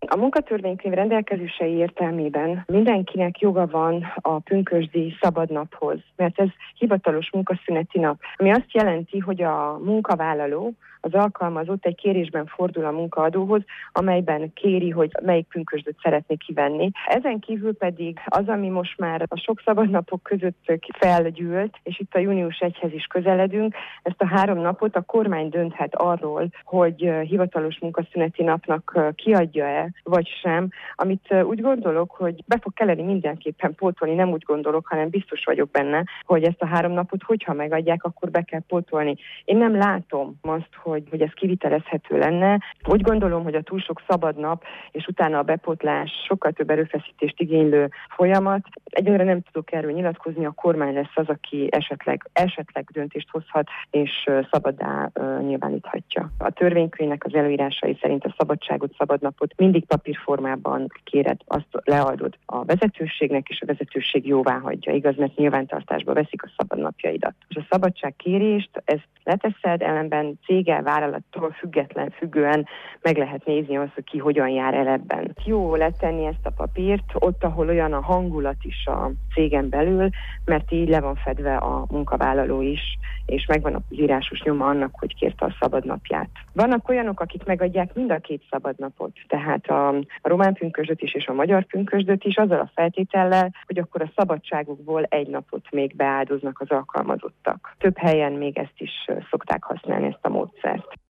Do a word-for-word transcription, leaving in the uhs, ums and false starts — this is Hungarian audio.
A munkatörvénykönyv rendelkezései értelmében mindenkinek joga van a pünkösdi szabadnaphoz, mert ez hivatalos munkaszüneti nap, ami azt jelenti, hogy a munkavállaló, az alkalmazott egy kérésben fordul a munkaadóhoz, amelyben kéri, hogy melyik pünkösdöt szeretné kivenni. Ezen kívül pedig az, ami most már a sok szabadnapok között felgyűlt, és itt a június elsejéhez is közeledünk, ezt a három napot a kormány dönthet arról, hogy hivatalos munkaszüneti napnak kiadja-e, vagy sem, amit úgy gondolok, hogy be fog kelleni mindenképpen pótolni, nem úgy gondolok, hanem biztos vagyok benne, hogy ezt a három napot, hogyha megadják, akkor be kell pótolni. Én nem látom azt, hogy Hogy, hogy ez kivitelezhető lenne. Úgy gondolom, hogy a túl sok szabad nap, és utána a bepótlás sokkal több erőfeszítést igénylő folyamat. Egyelőre nem tudok erről nyilatkozni, a kormány lesz az, aki esetleg, esetleg döntést hozhat, és szabaddá uh, nyilváníthatja. A törvénykönyvnek az előírásai szerint a szabadságot, szabadnapot mindig papírformában kéred, azt leadod a vezetőségnek, és a vezetőség jóvá hagyja. Igaz, mert nyilvántartásba veszik a szabadnapjaidat. És a szabadságkérést, ezt leteszed, ellenben céggel, vállalattól független, függően meg lehet nézni azt, hogy ki hogyan jár el ebben. Jó letenni ezt a papírt ott, ahol olyan a hangulat is a cégen belül, mert így le van fedve a munkavállaló is, és megvan az írásos nyoma annak, hogy kérte a szabadnapját. Vannak olyanok, akik megadják mind a két szabadnapot, tehát a, a román pünkösdöt is és a magyar pünkösdöt is, azzal a feltétellel, hogy akkor a szabadságukból egy napot még beáldoznak az alkalmazottak. Több helyen még ezt is szokták használni, ezt a módszert.